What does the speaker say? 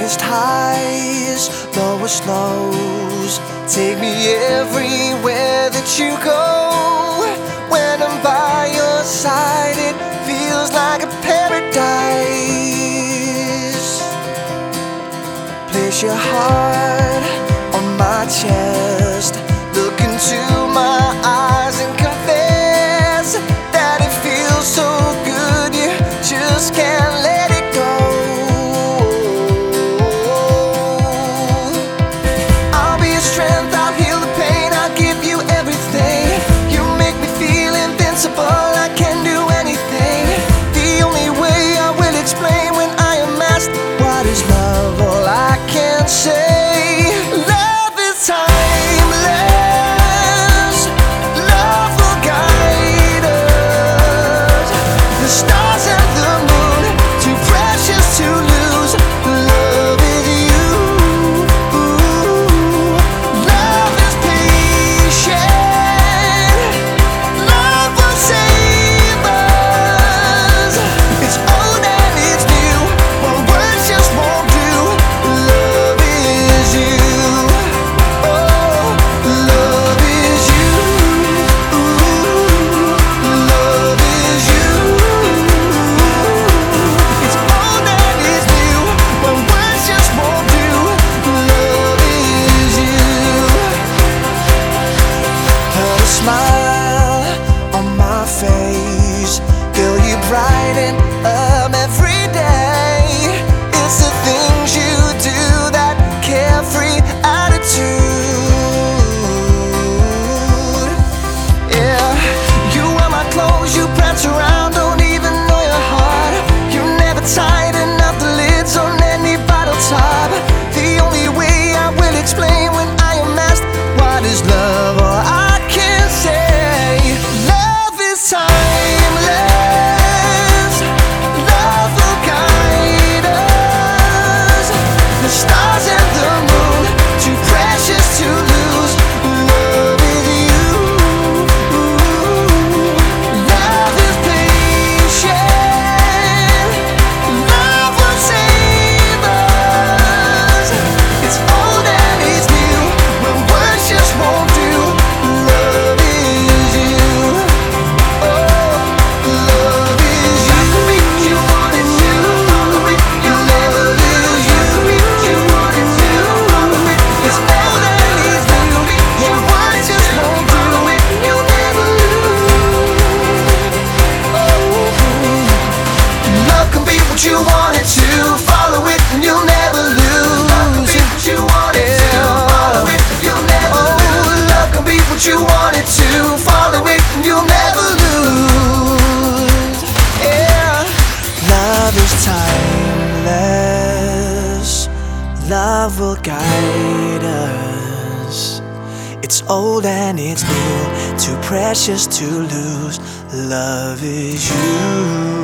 highest highs, lowest lows. Take me everywhere that you go. When I'm by your side, it feels like a paradise. Place your heart on my chest, look into my eyes and confess that it feels so good you just can't let it go. I'll be your strength, I'll heal the pain, I'll give you everything. You make me feel invincible, I can do anything. The only way I will explain when I am asked what is love, all I can say, love is timeless. Love will guide us. The stars and the moon, too precious to lose. Love is you. Love is patient. Love will save us. It's old and it's new, one words just won't do. Love is you. Oh, love is you. Love is you. It's old and it's new, one words just won't do. Love is you. Put a smile on my face, girl, you brighten up every day. It's the things you do, that carefree attitude. Yeah, you wear my clothes, you prance around, don't even know your heart. You never tighten up the lids on any bottle top. The only way I will explain when I am asked what is love, or I can say, love is timeless. Love will guide us. The stars and the moon, too precious to lose. Love is you. Love is patient. Love will save us. It's old and it's new, when words just won't do. Love is you. Oh, love is you. You want it to. You never lose. You want it to. It's old and it's new, when words just won't do. You'll never lose. Love can be what you want it to. Follow it and you'll never lose. Love can be what you want it to. Follow it and you'll never lose. Love can be what you want it to. Follow it and you'll never lose. Yeah. Love is timeless. Love will guide us. It's old and it's new, too precious to lose. Love is you.